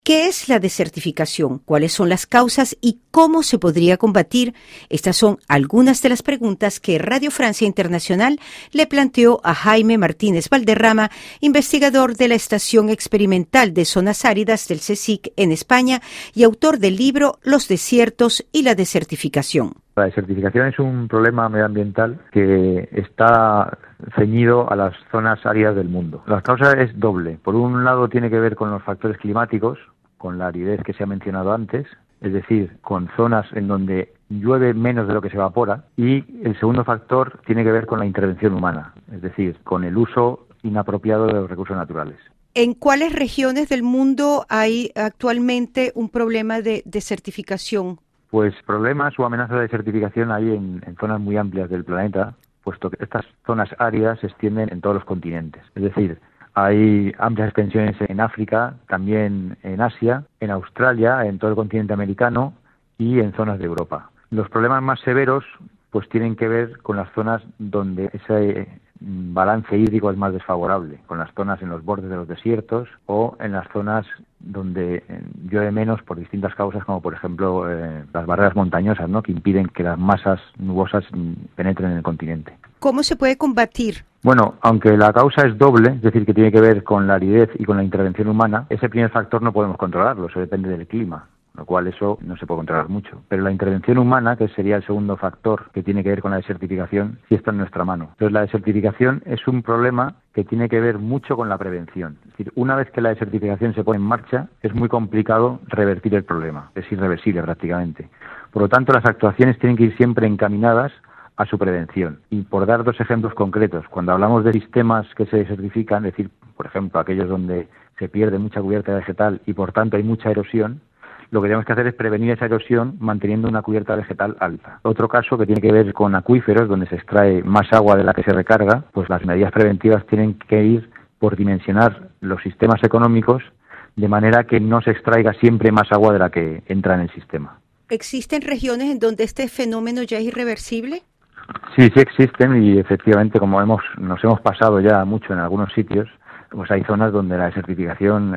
¿Qué es la desertificación? ¿Cuáles son las causas y cómo se podría combatir? Estas son algunas de las preguntas que Radio Francia Internacional le planteó a Jaime Martínez Valderrama, investigador de la Estación Experimental de Zonas Áridas del CSIC en España y autor del libro Los desiertos y la desertificación. La desertificación es un problema medioambiental que está ceñido a las zonas áridas del mundo. La causa es doble. Por un lado tiene que ver con los factores climáticos, con la aridez que se ha mencionado antes, es decir, con zonas en donde llueve menos de lo que se evapora. Y el segundo factor tiene que ver con la intervención humana, es decir, con el uso inapropiado de los recursos naturales. ¿En cuáles regiones del mundo hay actualmente un problema de desertificación? Pues problemas o amenazas de desertificación hay en zonas muy amplias del planeta, puesto que estas zonas áridas se extienden en todos los continentes. Es decir, hay amplias extensiones en África, también en Asia, en Australia, en todo el continente americano y en zonas de Europa. Los problemas más severos pues tienen que ver con las zonas donde ese balance hídrico es más desfavorable, con las zonas en los bordes de los desiertos o en las zonas donde llueve menos por distintas causas, como por ejemplo las barreras montañosas, ¿no?, que impiden que las masas nubosas penetren en el continente. ¿Cómo se puede combatir? Bueno, aunque la causa es doble, es decir, que tiene que ver con la aridez y con la intervención humana, ese primer factor no podemos controlarlo, eso depende del clima, lo cual eso no se puede controlar mucho. Pero la intervención humana, que sería el segundo factor que tiene que ver con la desertificación, sí está en nuestra mano. Entonces, la desertificación es un problema que tiene que ver mucho con la prevención. Es decir, una vez que la desertificación se pone en marcha, es muy complicado revertir el problema, es irreversible prácticamente. Por lo tanto, las actuaciones tienen que ir siempre encaminadas a su prevención. Y por dar dos ejemplos concretos, cuando hablamos de sistemas que se desertifican, es decir, por ejemplo, aquellos donde se pierde mucha cubierta vegetal y por tanto hay mucha erosión, lo que tenemos que hacer es prevenir esa erosión manteniendo una cubierta vegetal alta. Otro caso que tiene que ver con acuíferos, donde se extrae más agua de la que se recarga, pues las medidas preventivas tienen que ir por dimensionar los sistemas económicos de manera que no se extraiga siempre más agua de la que entra en el sistema. ¿Existen regiones en donde este fenómeno ya es irreversible? Sí existen y efectivamente, como nos hemos pasado ya mucho en algunos sitios, pues hay zonas donde la desertificación,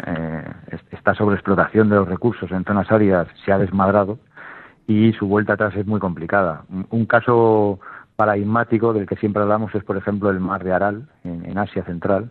esta sobreexplotación de los recursos en zonas áridas se ha desmadrado y su vuelta atrás es muy complicada. Un caso paradigmático del que siempre hablamos es, por ejemplo, el mar de Aral, en Asia Central,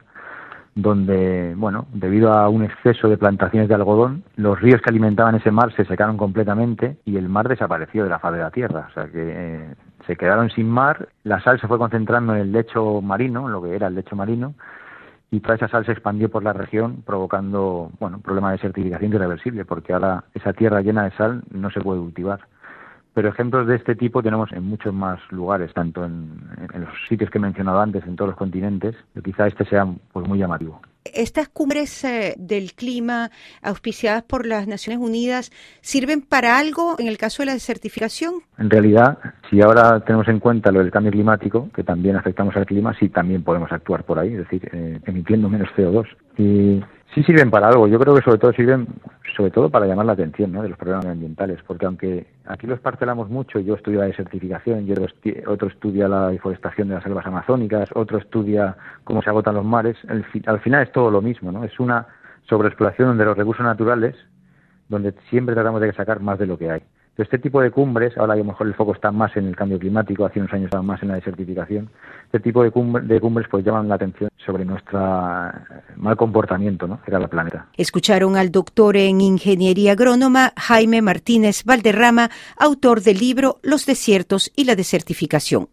donde, bueno, debido a un exceso de plantaciones de algodón, los ríos que alimentaban ese mar se secaron completamente y el mar desapareció de la faz de la tierra. O sea que se quedaron sin mar, la sal se fue concentrando en el lecho marino, en lo que era el lecho marino, y toda esa sal se expandió por la región, provocando, bueno, un problema de desertificación irreversible, porque ahora esa tierra llena de sal no se puede cultivar. Pero ejemplos de este tipo tenemos en muchos más lugares, tanto en los sitios que he mencionado antes, en todos los continentes, y quizá este sea pues muy llamativo. ¿Estas cumbres del clima auspiciadas por las Naciones Unidas sirven para algo en el caso de la desertificación? En realidad, si ahora tenemos en cuenta lo del cambio climático, que también afectamos al clima, sí también podemos actuar por ahí, es decir, emitiendo menos CO2. Y sí sirven para algo. Yo creo que sirven para llamar la atención, ¿no?, de los problemas ambientales, porque aunque aquí los parcelamos mucho, yo estudio la desertificación, otro estudia la deforestación de las selvas amazónicas, otro estudia cómo se agotan los mares, al final es todo lo mismo, ¿no? Es una sobreexplotación de los recursos naturales donde siempre tratamos de sacar más de lo que hay. Este tipo de cumbres, ahora a lo mejor el foco está más en el cambio climático, hace unos años estaba más en la desertificación, este tipo de cumbres pues llaman la atención sobre nuestro mal comportamiento, ¿no?, era el planeta. Escucharon al doctor en Ingeniería Agrónoma Jaime Martínez Valderrama, autor del libro Los desiertos y la desertificación.